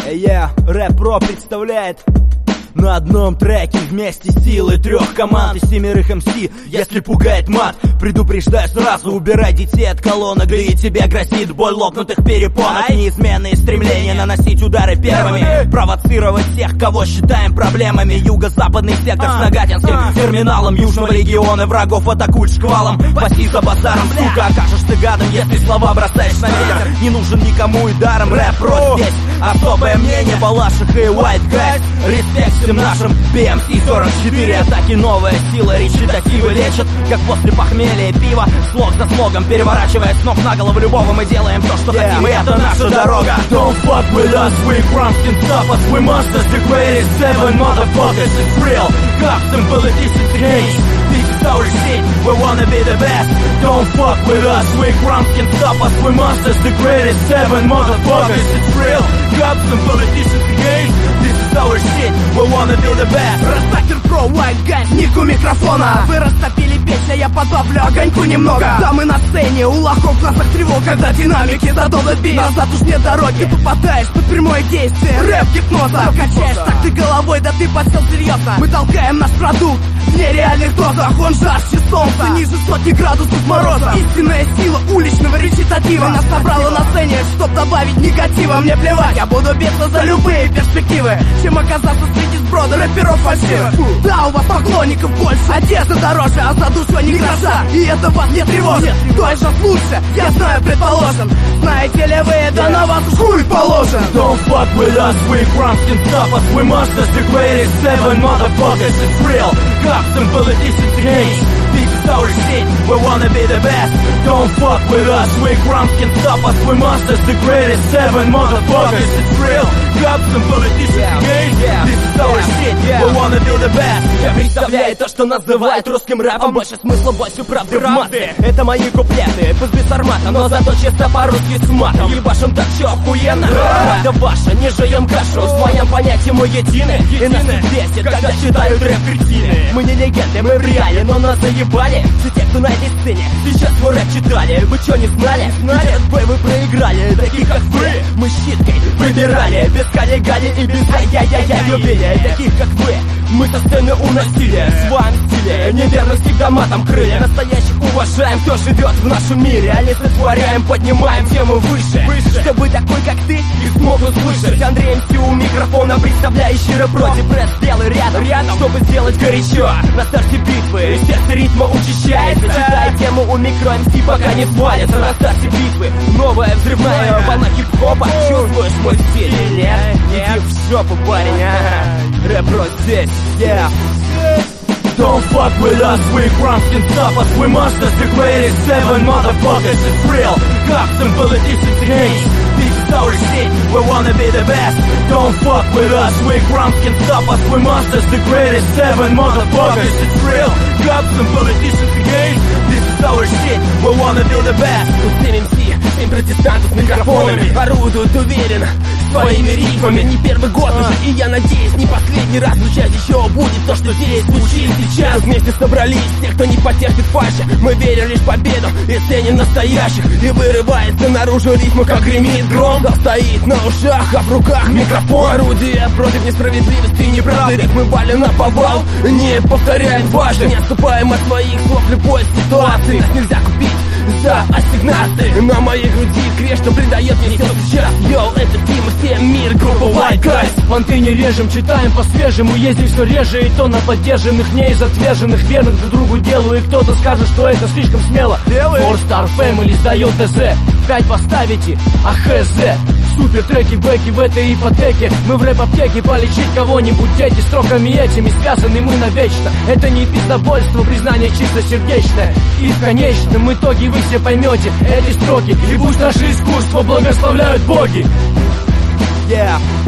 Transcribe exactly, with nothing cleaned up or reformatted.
Yeah, Рэп Про представляет на одном треке вместе силы трех команд и семерых эм си. Если пугает мат, предупреждаю сразу, убирай детей от колонок, да и тебе грозит боль лопнутых перепонок. Неизменные стремления наносить удары первыми, провоцировать тех, кого считаем проблемами. Юго-западный сектор с Нагатинским терминалом Южного легиона врагов атакуют шквалом. Паси за базаром, сука, окажешь ты гадом, если слова бросаешь на ветер. Не нужен никому и даром Рэп Про здесь. Особое мнение Балаших и White Guys. Респект всем нашим би эм си сорок четыре. Атаки, новая сила, речитативы лечат, как после похмелья пива. Слог за слогом, переворачивая с ног на голову любого, мы делаем то, что yeah. хотим, и это наша дорога. Don't fuck with us, we crumbs can stop us. We monsters, the greatest seven motherfuckers. It's real, cops and politicians against. This is our shit, we wanna be the best. Don't fuck with us, we crumbs can stop us. We monsters, the greatest seven motherfuckers. It's real, cops and politicians against. This is our shit, we wanna be the best. Растактер Про, White Guys, ник у микрофона. Вы растопили песню, я подбавлю огоньку немного. Да, мы на сцене, у лохов в глазах тревога. Когда динамики задолбят бит, назад уж нет дороги. Ты попадаешь под прямое действие рэп гипноза. Качаешь так ты головой, да ты подсел серьезно. Мы толкаем наш продукт в нереальных дозах. Он жарче солнца, ниже сотни градусов мороза. Истинная сила уличного речитатива нас собрала на сцене, чтоб добавить негатива. Мне плевать, я буду биться за любые перспективы, чем оказаться среди сброда рэперов фальшивых. Да, у вас поклонников больше, одежда дороже, а за душой не гроша. И это вас не тревожит, кто из нас лучше, я знаю, предположен. Знаете ли вы, это на вас уж хуй положен. Don't fuck with us, we crumbs can stop us. We monsters, the greatest seven motherfuckers. It's real, cops and politicians against. This is our shit, we wanna be the best. Don't fuck with us, we crumbs can stop us. We monsters, the greatest seven motherfuckers. It's real, cops and politicians against. This is our shit, we wanna be the best. Я представляю то, что называют русским рэпом. Больше смысла, больше правды в массы. Это мои куплеты, пусть без формата, но зато чисто по-русски с матом. Ебашим так, чё охуенно? Это ваша, не жуем кашу. В своем понятии мы едины, и нас не бесит, когда считают рэп-кретины. Мы не легенды, мы в реале, но нас заебали все те, кто на этой сцене сейчас свой рэп читали. Вы чё, не знали? Знали? Этот бой вы проиграли. Таких как вы, мы щиткой выбирали. Без кали-гали и без ай-яй-яй-яй любили. Таких как вы, мы со сцены уносили в своем стиле, неверных всегда матом крылья. Настоящих уважаем, кто живет в нашем мире. Олицетворяем, поднимаем тему выше, выше. Чтобы такой, как ты, их смогут слышать. Андрей эм си у микрофона, представляющий рэп против пресс. Белый рядом, рядом, чтобы сделать горячо. На старте битвы, сердце ритма учащается. Читай тему у микро эм си, пока не свалится. На старте битвы, новая взрывная волна хип-хопа. Чувствуешь мой стиль? Нет, нет, в жопу, парень, а. Рэп Про здесь. Yeah. Don't fuck with us, we crumbs can stop us. We monsters, the greatest seven motherfuckers. It's real, cops and politicians against. This is our shit, we wanna be the best. Don't fuck with us, we crumbs can stop us. We monsters, the greatest seven motherfuckers. It's real, cops and politicians against. This is our shit, we wanna be the best. семь эм си, семь протестантов с микрофонами орудуют уверенно своими рифмами. Не первый год уже, и я надеюсь, не последний раз звучать еще будет то, что здесь звучит сейчас. Вместе собрались те, кто не потерпит фальши. Мы верим лишь в победу и ценим настоящих. И вырывается наружу рифма, как гремит гром. Да стоит на ушах, а в руках микрофон. Орудие против несправедливости и неправды. Рифмы валим на повал, не повторяем дважды. Не отступаем от своих слов в любой ситуации. Нас нельзя купить за ассигнации. На моей груди крест, что придает мне сил сейчас. Йоу, это Дима, всем мир, группа White Guys. Понты не режем, читаем по-свежему. Ездим все реже, и то на поддержанных, не из отверженных, верных друг другу делу. И кто-то скажет, что это слишком смело. Four Star Family сдает ТЗ. Пять поставите, а хз. Супер треки, бэки в этой ипотеке. Мы в рэп-аптеке, полечить кого-нибудь. Эти строками этими связаны мы навечно. Это не пиздобольство, признание чисто сердечное. И в конечном итоге вы все поймете эти строки. И пусть наше искусство благословляют боги. Yeah.